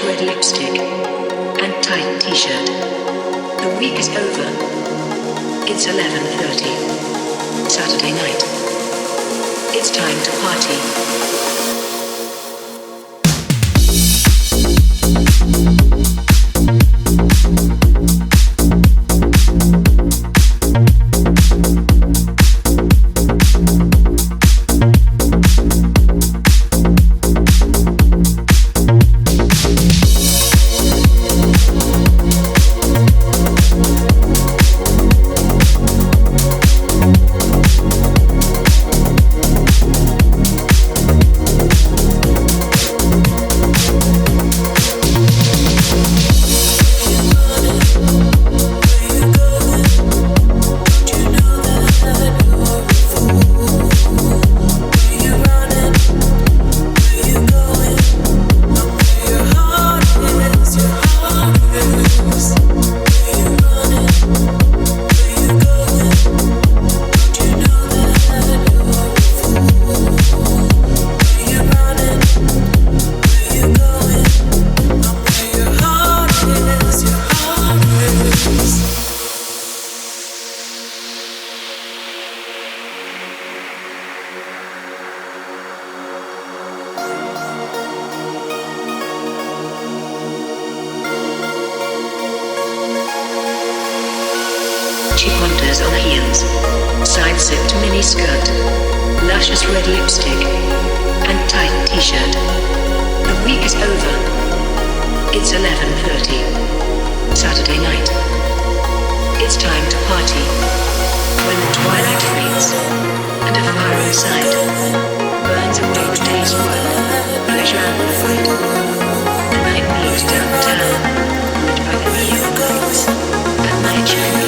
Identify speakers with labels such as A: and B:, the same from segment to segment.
A: red lipstick and tight t-shirt. The week is over. It's 11:30. Saturday night. It's time to party. She wanders on heels, side-zipped mini-skirt, luscious red lipstick, and tight t-shirt. The week is over. It's 11:30. Saturday night. It's time to party. When the twilight fades, and a fire inside burns away the day's work, pleasure and fight. The night moves downtown, lit by the neon lights, and night shine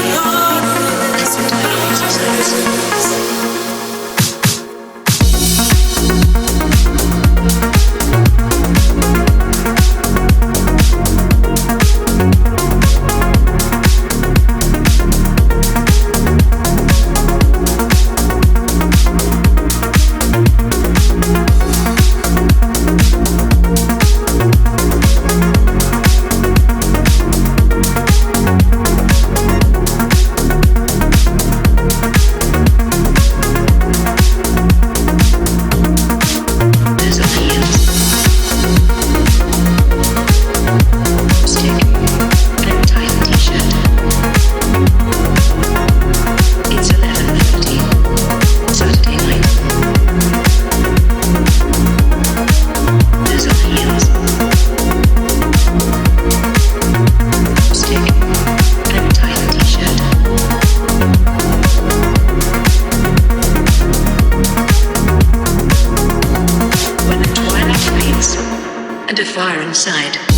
A: and a fire inside.